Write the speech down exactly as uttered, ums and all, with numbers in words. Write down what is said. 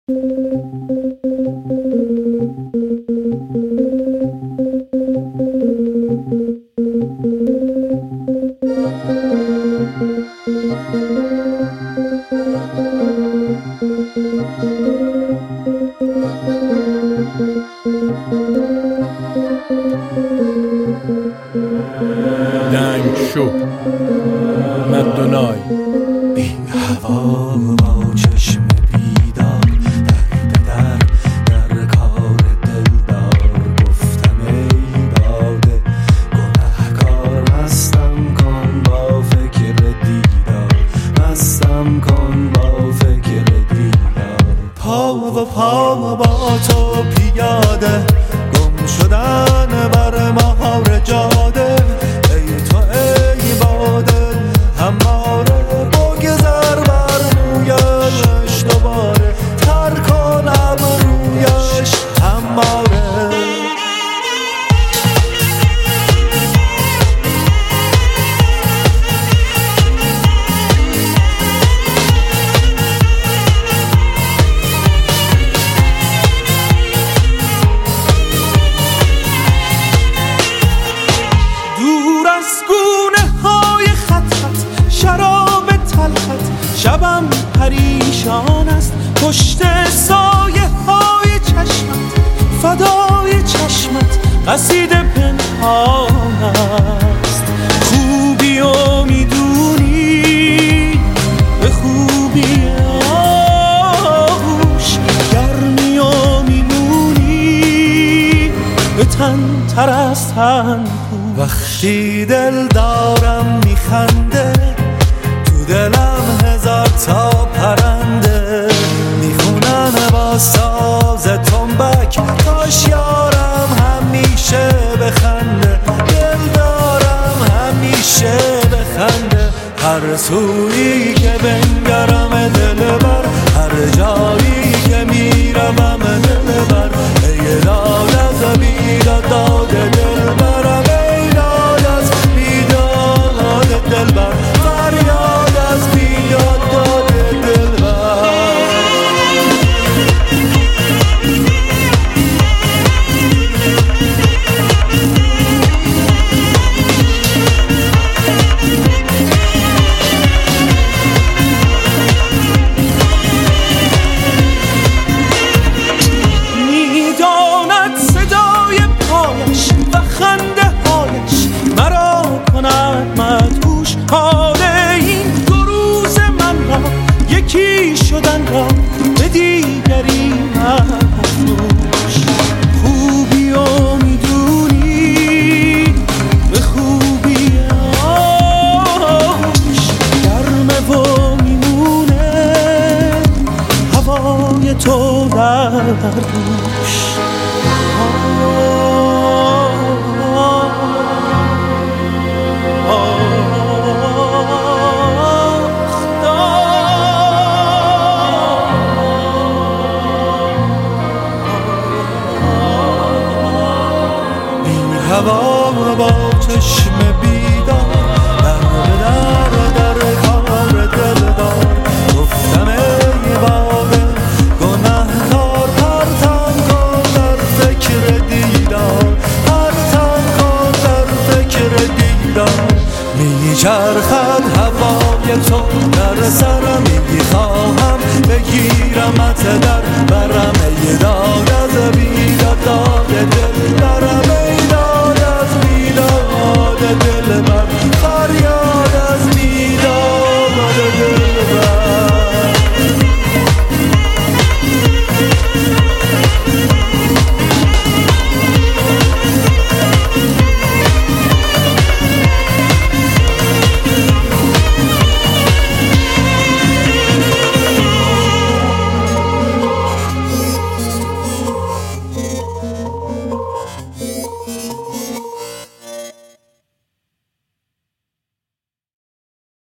دنگ شو مدونای این هوا با چشم بیدار در در در کار دلدار گفتم ای باده گنهکار مستم کن با فکر دیدار مستم کن با فکر دیدار پا و پا با تو پیاده گم شدن بر مهار جاده ای تو ای باده هماره بگذر بر مویش دوباره تر کن ابرویش هماره شبم پریشان است پشت سایه های چشمت فدای چشمت قصیده پنهان است خوبی و میدونی به خوبی آغوش گرمی و میمونی به تن تر از تن وقتی دل دارم میخنده دلم هزار تا پرنده میخونن با ساز تنبک کاش یارم همیشه بخنده دل دارم همیشه بخنده هر سویی که بنگرم دلبر هر جایی که میروم دلبر ای داد از بیداد داد دلبرم ای داد از بیداد دلبر فریاد از بیاد داد دلبر میداند صدای پایش و خنده هایش مرا کند مدهوش حال این دو روز من را یکی شدن را به دیگری مفروش خوبی و میدونی به خوبی آش گرمه و میمونه هوای تو در دوش هوا با چشم بیدار در در در کار دلدار گفتم ای باده گنهکار پرتم کن در فکر دیدار پرتم کن در فکر دیدار میچرخد هوای تو در سرم میخواهم بگیرمت در برم ای داده